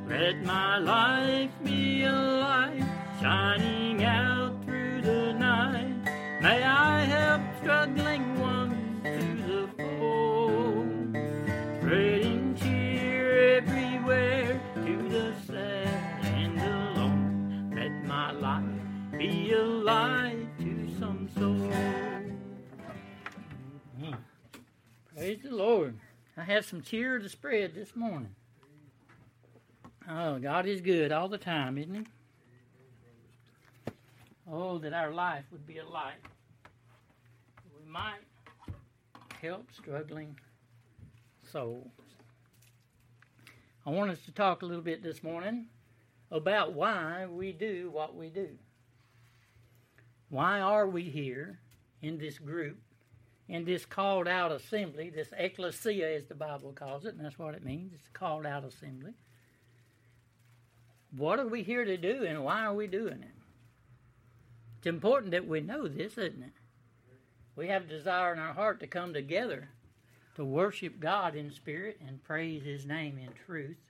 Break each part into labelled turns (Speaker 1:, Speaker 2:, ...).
Speaker 1: Let my life be a light shining out through the night. May I help struggling ones to the fold, spreading cheer everywhere to the sad and alone. Let my life be a light to some soul. Praise the Lord. I have some cheer to spread this morning. Oh, God is good all the time, isn't He? Oh, that our life would be a light. We might help struggling souls. I want us to talk a little bit this morning about why we do what we do. Why are we here in this group, in this called out assembly, this ecclesia as the Bible calls it, and that's what it means, it's a called out assembly. What are we here to do, and why are we doing it? It's important that we know this, isn't it? We have a desire in our heart to come together to worship God in spirit and praise His name in truth.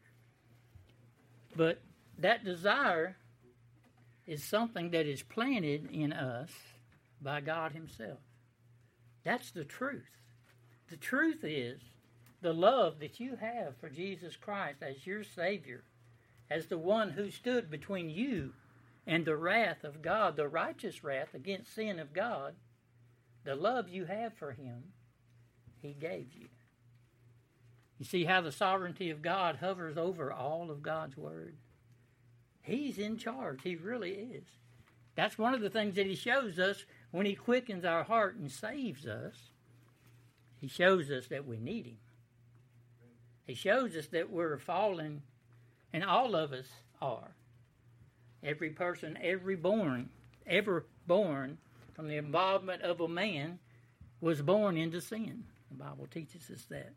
Speaker 1: But that desire is something that is planted in us by God Himself. That's the truth. The truth is the love that you have for Jesus Christ as your Savior, as the one who stood between you and the wrath of God, the righteous wrath against sin of God. The love you have for Him, He gave you. You see how the sovereignty of God hovers over all of God's Word? He's in charge. He really is. That's one of the things that He shows us when He quickens our heart and saves us. He shows us that we need Him. He shows us that we're fallen. And all of us are. Every person ever born from the involvement of a man was born into sin. The Bible teaches us that.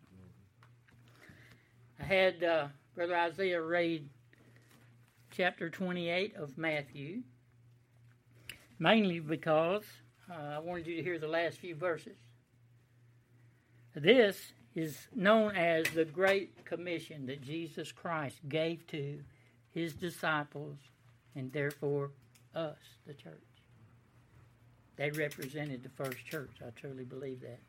Speaker 1: I had Brother Isaiah read chapter 28 of Matthew, mainly because I wanted you to hear the last few verses. This is known as the Great Commission that Jesus Christ gave to His disciples and therefore us, the church. They represented the first church. I truly believe that.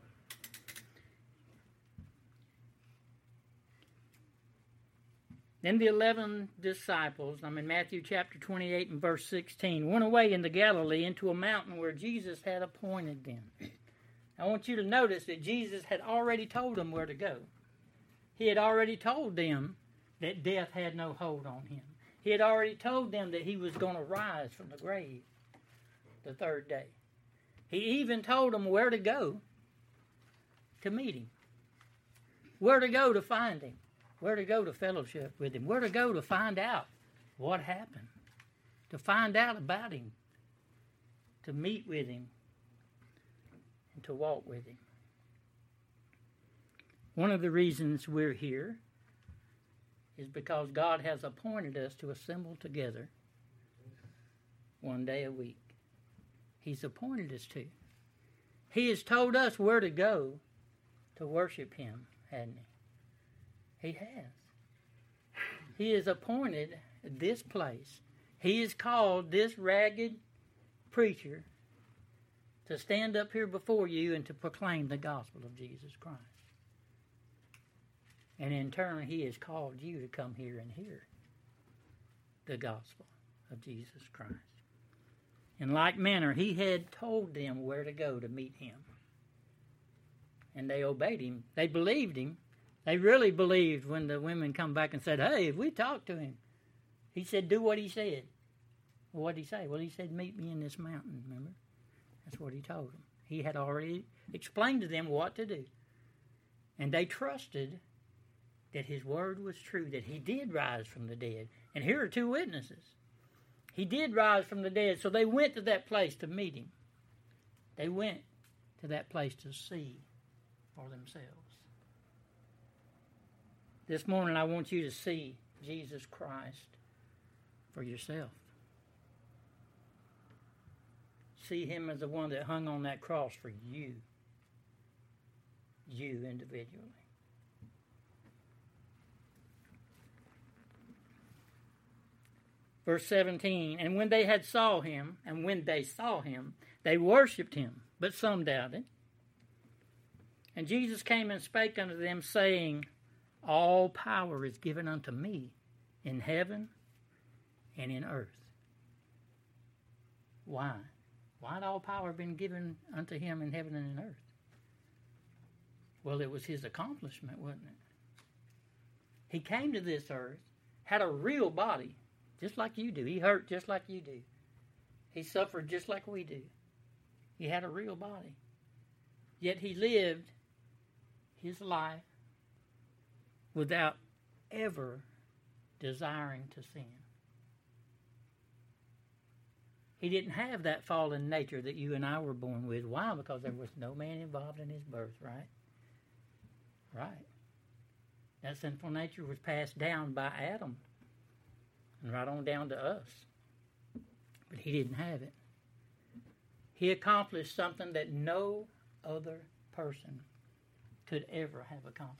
Speaker 1: Then the 11 disciples, I'm in Matthew chapter 28 and verse 16, went away into Galilee into a mountain where Jesus had appointed them. I want you to notice that Jesus had already told them where to go. He had already told them that death had no hold on Him. He had already told them that He was going to rise from the grave the third day. He even told them where to go to meet Him, where to go to find Him, where to go to fellowship with Him, where to go to find out what happened, to find out about Him, to meet with Him, and to walk with Him. One of the reasons we're here is because God has appointed us to assemble together one day a week. He's appointed us to. He has told us where to go to worship Him, hasn't He? He has. He has appointed this place. He has called this ragged preacher to stand up here before you and to proclaim the gospel of Jesus Christ. And in turn, He has called you to come here and hear the gospel of Jesus Christ. In like manner, He had told them where to go to meet Him. And they obeyed Him. They believed Him. They really believed when the women come back and said, hey, if we talked to Him, He said, do what He said. Well, what did He say? Well, He said, meet me in this mountain, remember? That's what He told them. He had already explained to them what to do. And they trusted that His word was true, that He did rise from the dead. And here are two witnesses. He did rise from the dead, so they went to that place to meet Him. They went to that place to see for themselves. This morning I want you to see Jesus Christ for yourself. See Him as the one that hung on that cross for you. You individually. Verse 17, and when they saw him, they worshipped him, but some doubted. And Jesus came and spake unto them, saying, all power is given unto me in heaven and in earth. Why? Why had all power been given unto him in heaven and in earth? Well, it was his accomplishment, wasn't it? He came to this earth, had a real body, just like you do. He hurt just like you do. He suffered just like we do. He had a real body. Yet he lived his life without ever desiring to sin. He didn't have that fallen nature that you and I were born with. Why? Because there was no man involved in his birth, right? Right. That sinful nature was passed down by Adam and right on down to us. But he didn't have it. He accomplished something that no other person could ever have accomplished.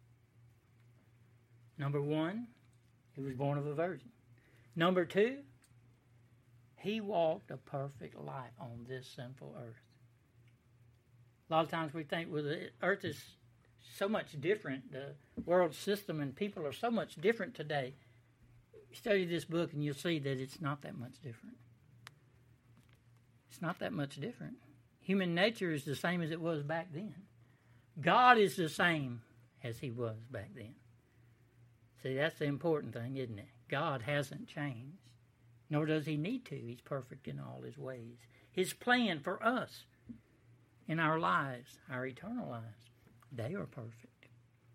Speaker 1: Number one, he was born of a virgin. Number two, he walked a perfect life on this sinful earth. A lot of times we think, well, the earth is so much different. The world system and people are so much different today. Study this book and you'll see that it's not that much different. It's not that much different. Human nature is the same as it was back then. God is the same as he was back then. See, that's the important thing, isn't it? God hasn't changed, nor does he need to. He's perfect in all his ways. His plan for us in our lives, our eternal lives, they are perfect.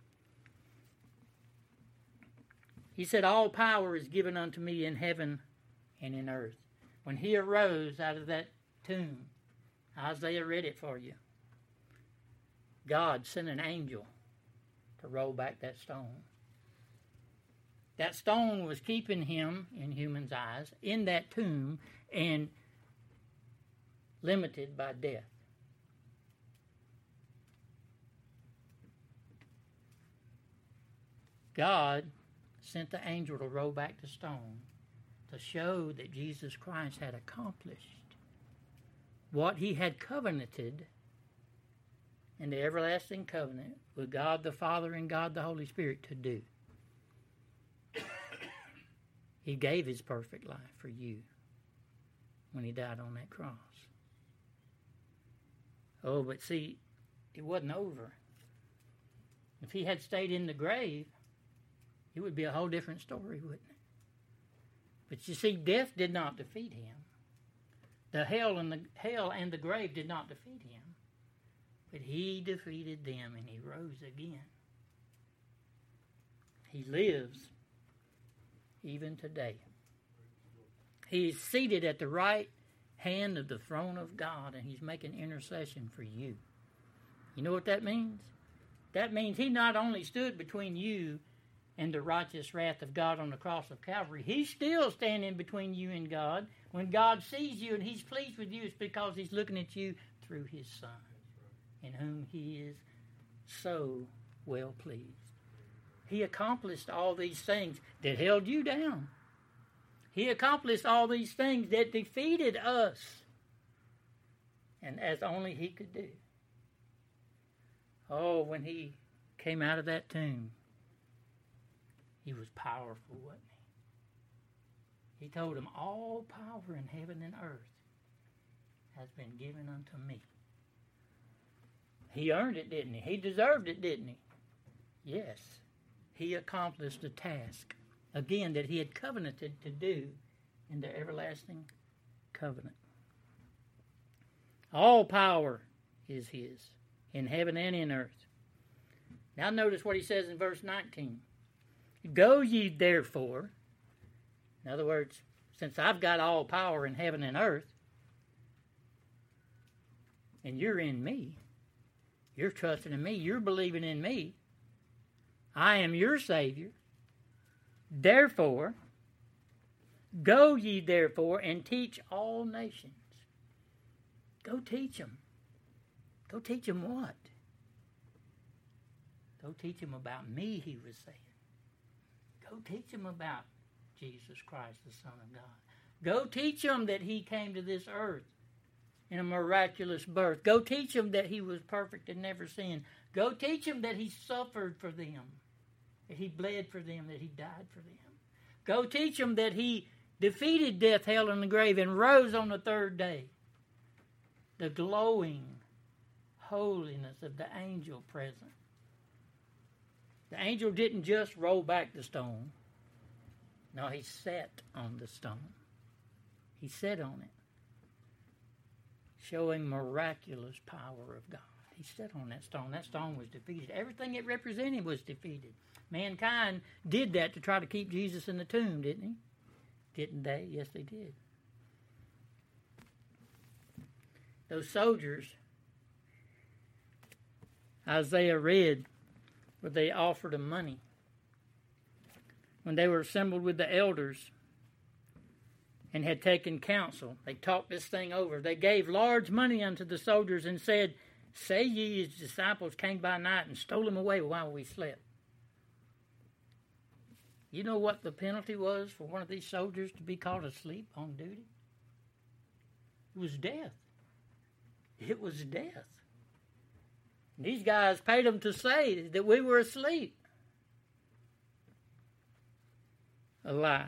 Speaker 1: He said, all power is given unto me in heaven and in earth. When he arose out of that tomb, Isaiah read it for you. God sent an angel to roll back that stone. That stone was keeping him, in humans' eyes, in that tomb and limited by death. God sent the angel to roll back the stone to show that Jesus Christ had accomplished what he had covenanted in the everlasting covenant with God the Father and God the Holy Spirit to do. He gave his perfect life for you when he died on that cross. Oh, but see, it wasn't over. If he had stayed in the grave, it would be a whole different story, wouldn't it? But you see, death did not defeat him. The hell and the grave did not defeat him. But he defeated them and he rose again. He lives even today. He is seated at the right hand of the throne of God and he's making intercession for you. You know what that means? That means he not only stood between you and the righteous wrath of God on the cross of Calvary, he's still standing between you and God. When God sees you and he's pleased with you, it's because he's looking at you through his Son, in whom he is so well pleased. He accomplished all these things that held you down. He accomplished all these things that defeated us, and as only he could do. Oh, when he came out of that tomb, he was powerful, wasn't he? He told him, all power in heaven and earth has been given unto me. He earned it, didn't he? He deserved it, didn't he? Yes. He accomplished the task, again, that he had covenanted to do in the everlasting covenant. All power is his, in heaven and in earth. Now notice what he says in verse 19. Go ye therefore, in other words, since I've got all power in heaven and earth, and you're in me, you're trusting in me, you're believing in me, I am your Savior. Therefore, go ye therefore and teach all nations. Go teach them. Go teach them what? Go teach them about me, he was saying. Go teach them about Jesus Christ, the Son of God. Go teach them that he came to this earth in a miraculous birth. Go teach them that he was perfect and never sinned. Go teach them that he suffered for them, that he bled for them, that he died for them. Go teach them that he defeated death, hell, and the grave and rose on the third day. The glowing holiness of the angel present. The angel didn't just roll back the stone. No, he sat on the stone. He sat on it, showing miraculous power of God. He sat on that stone. That stone was defeated. Everything it represented was defeated. Mankind did that to try to keep Jesus in the tomb, didn't he? Didn't they? Yes, they did. Those soldiers, Isaiah read, where they offered him money. When they were assembled with the elders and had taken counsel, they talked this thing over. They gave large money unto the soldiers and said, say ye his disciples came by night and stole him away while we slept. You know what the penalty was for one of these soldiers to be caught asleep on duty? It was death. It was death. And these guys paid them to say that we were asleep. A lie.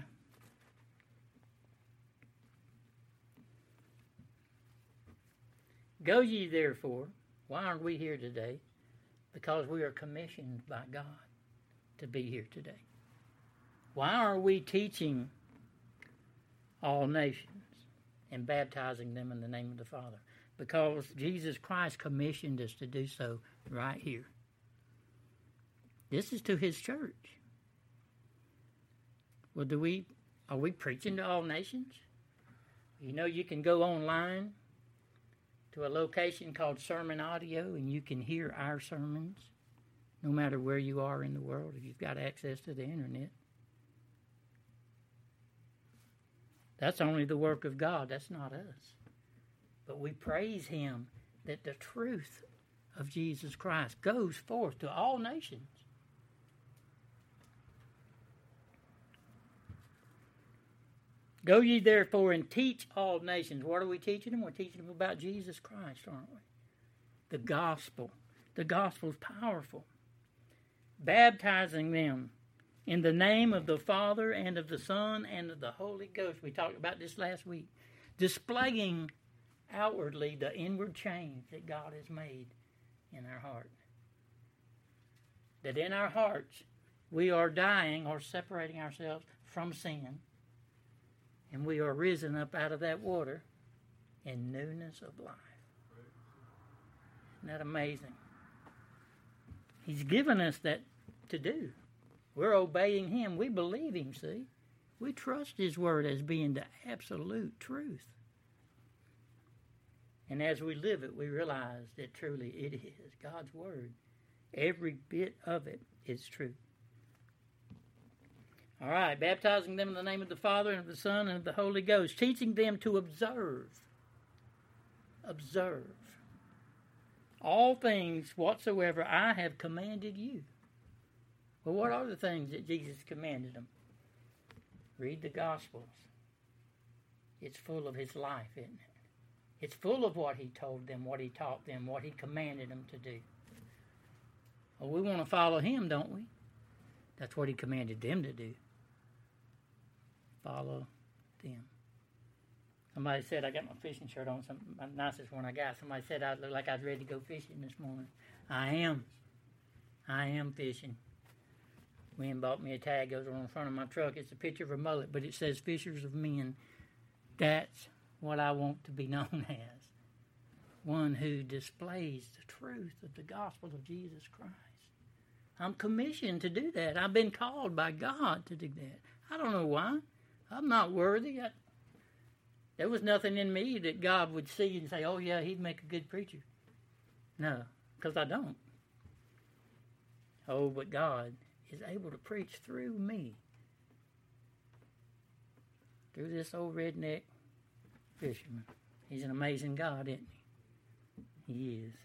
Speaker 1: Go ye therefore. Why aren't we here today? Because we are commissioned by God to be here today. Why are we teaching all nations and baptizing them in the name of the Father? Because Jesus Christ commissioned us to do so right here. This is to his church. Well, are we preaching to all nations? You know, you can go online to a location called Sermon Audio and you can hear our sermons no matter where you are in the world if you've got access to the internet. That's only the work of God. That's not us. But we praise him that the truth of Jesus Christ goes forth to all nations. Go ye therefore and teach all nations. What are we teaching them? We're teaching them about Jesus Christ, aren't we? The gospel. The gospel's powerful. Baptizing them in the name of the Father and of the Son and of the Holy Ghost. We talked about this last week. Displaying outwardly the inward change that God has made in our heart. That in our hearts we are dying or separating ourselves from sin, and we are risen up out of that water in newness of life. Isn't that amazing? He's given us that to do. We're obeying him. We believe him, see? We trust his word as being the absolute truth. And as we live it, we realize that truly it is God's word. Every bit of it is true. All right, baptizing them in the name of the Father and of the Son and of the Holy Ghost, teaching them to observe all things whatsoever I have commanded you. Well, what are the things that Jesus commanded them? Read the Gospels. It's full of his life, isn't it? It's full of what he told them, what he taught them, what he commanded them to do. Well, we want to follow him, don't we? That's what he commanded them to do. Follow them. Somebody said, I got my fishing shirt on, my nicest one I got. Somebody said I look like I was ready to go fishing this morning. I am fishing. Wynn bought me a tag, goes on the front of my truck. It's a picture of a mullet, but it says Fishers of Men. That's what I want to be known as. One who displays the truth of the gospel of Jesus Christ. I'm commissioned to do that. I've been called by God to do that. I don't know why. I'm not worthy. There was nothing in me that God would see and say, oh yeah, he'd make a good preacher. No, because I don't. Oh, but God is able to preach through me. Through this old redneck fisherman. He's an amazing God, isn't he? He is.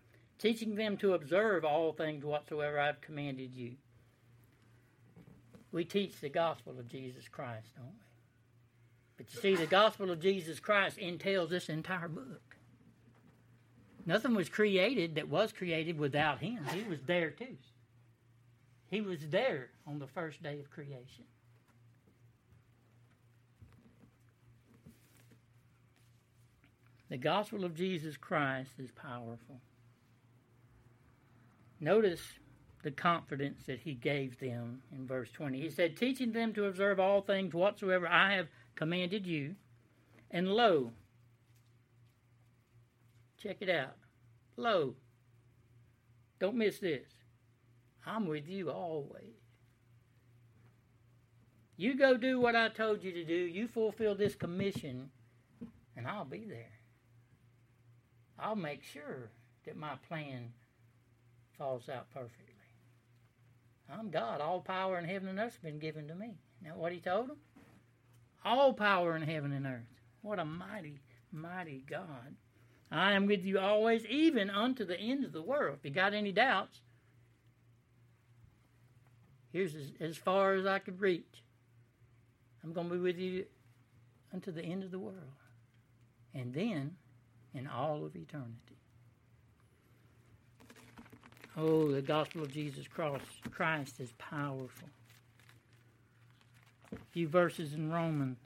Speaker 1: Teaching them to observe all things whatsoever I've commanded you. We teach the gospel of Jesus Christ, don't we? But you see, the gospel of Jesus Christ entails this entire book. Nothing was created that was created without him. He was there too. He was there on the first day of creation. The gospel of Jesus Christ is powerful. Notice the confidence that he gave them in verse 20. He said, teaching them to observe all things whatsoever I have commanded you. And lo, check it out. Lo, don't miss this. I'm with you always. You go do what I told you to do. You fulfill this commission, and I'll be there. I'll make sure that my plan falls out perfectly. I'm God. All power in heaven and earth has been given to me. Now what he told them? All power in heaven and earth. What a mighty, mighty God. I am with you always, even unto the end of the world. If you got any doubts, here's as far as I could reach. I'm going to be with you unto the end of the world. And then in all of eternity. Oh, the gospel of Jesus Christ is powerful. A few verses in Romans.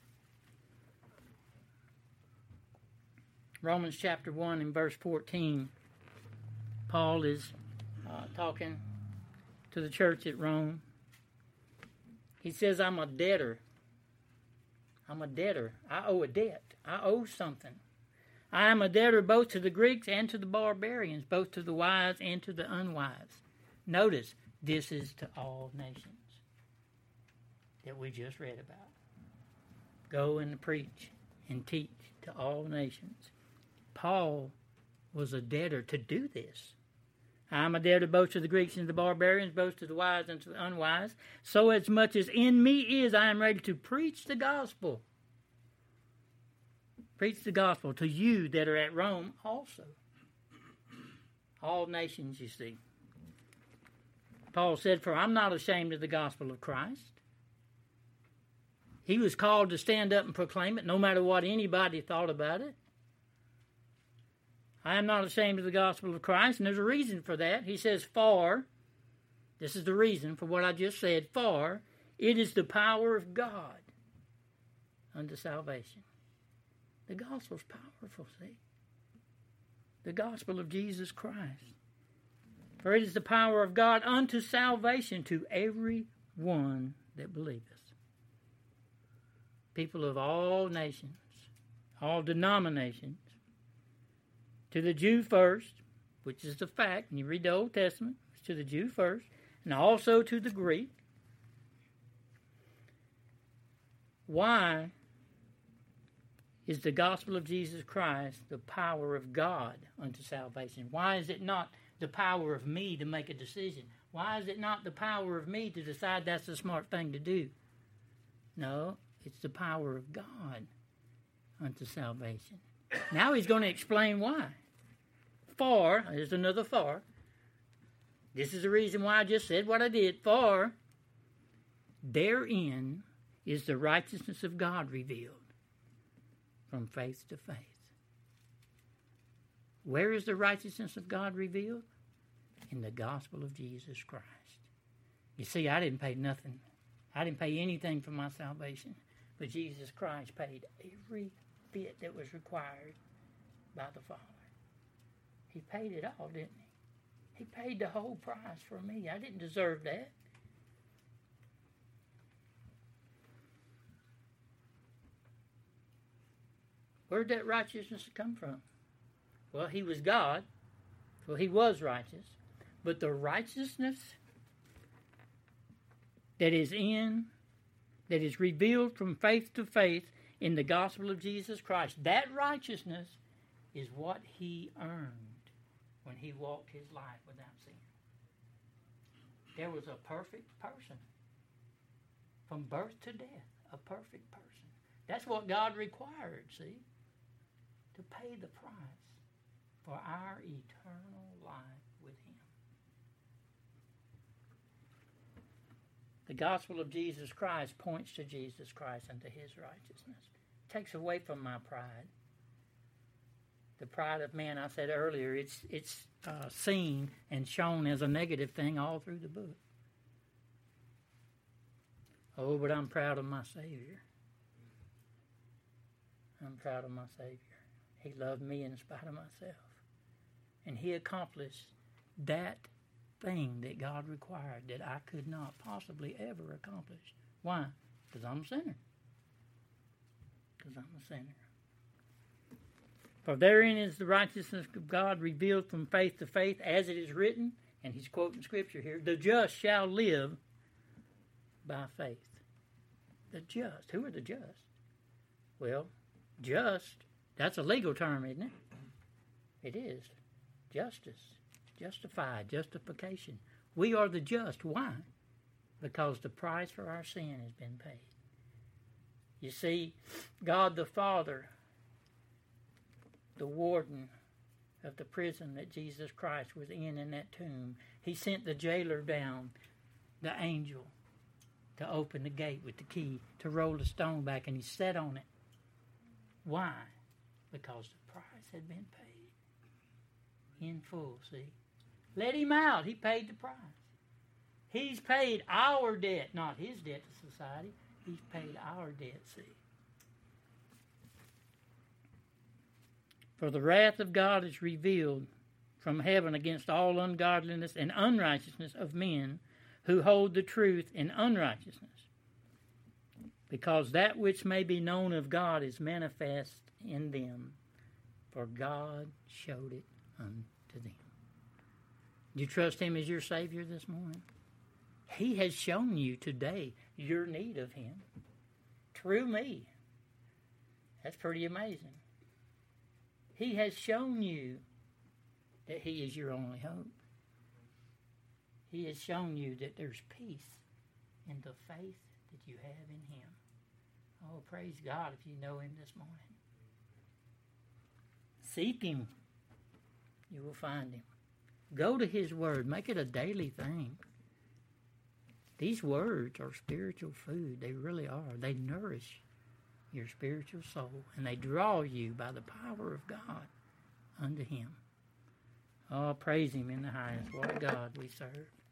Speaker 1: Romans chapter 1 and verse 14. Paul is talking to the church at Rome. He says, I'm a debtor. I'm a debtor. I owe a debt. I owe something. I am a debtor both to the Greeks and to the barbarians, both to the wise and to the unwise. Notice, this is to all nations that we just read about. Go and preach and teach to all nations. Paul was a debtor to do this. I am a debtor both to the Greeks and the barbarians, both to the wise and to the unwise. So as much as in me is, I am ready to preach the gospel. Preach the gospel to you that are at Rome also. All nations, you see. Paul said, for I'm not ashamed of the gospel of Christ. He was called to stand up and proclaim it, no matter what anybody thought about it. I am not ashamed of the gospel of Christ, and there's a reason for that. He says, for, this is the reason for what I just said, for it is the power of God unto salvation. The gospel's powerful, see? The gospel of Jesus Christ. For it is the power of God unto salvation to every one that believeth. People of all nations, all denominations. To the Jew first, which is the fact, and you read the Old Testament, it's to the Jew first, and also to the Greek. Why is the gospel of Jesus Christ the power of God unto salvation? Why is it not the power of me to make a decision? Why is it not the power of me to decide that's the smart thing to do? No, it's the power of God unto salvation. Now he's going to explain why. For, there's another for. This is the reason why I just said what I did. For therein is the righteousness of God revealed from faith to faith. Where is the righteousness of God revealed? In the gospel of Jesus Christ. You see, I didn't pay nothing. I didn't pay anything for my salvation. But Jesus Christ paid every bit that was required by the Father. He paid it all, didn't he? He paid the whole price for me. I didn't deserve that. Where'd that righteousness come from? Well, he was God, so he was righteous. But the righteousness that is revealed from faith to faith in the gospel of Jesus Christ, that righteousness is what he earned when he walked his life without sin. There was a perfect person. From birth to death, a perfect person. That's what God required, see? To pay the price for our eternal life with him. The gospel of Jesus Christ points to Jesus Christ and to his righteousness. It takes away from my pride. The pride of man, I said earlier, it's seen and shown as a negative thing all through the book. Oh, but I'm proud of my Savior. I'm proud of my Savior. He loved me in spite of myself. And he accomplished that thing that God required that I could not possibly ever accomplish. Why? Because I'm a sinner. Because I'm a sinner. For therein is the righteousness of God revealed from faith to faith, as it is written, and he's quoting Scripture here, the just shall live by faith. The just. Who are the just? Well, just, that's a legal term, isn't it? It is. Justice. Justified. Justification. We are the just. Why? Because the price for our sin has been paid. You see, God the Father, the warden of the prison that Jesus Christ was in that tomb, he sent the jailer down, the angel, to open the gate with the key, to roll the stone back, and he sat on it. Why? Because the price had been paid in full, see? Let him out. He paid the price. He's paid our debt, not his debt to society. He's paid our debt, see? For the wrath of God is revealed from heaven against all ungodliness and unrighteousness of men who hold the truth in unrighteousness, because that which may be known of God is manifest in them, for God showed it unto them. Do you trust him as your Savior this morning? He has shown you today your need of him through me. That's pretty amazing. He has shown you that he is your only hope. He has shown you that there's peace in the faith that you have in him. Oh, praise God if you know him this morning. Seek him. You will find him. Go to his word. Make it a daily thing. These words are spiritual food. They really are. They nourish your spiritual soul, and they draw you by the power of God unto him. Oh, praise him in the highest. What a God we serve.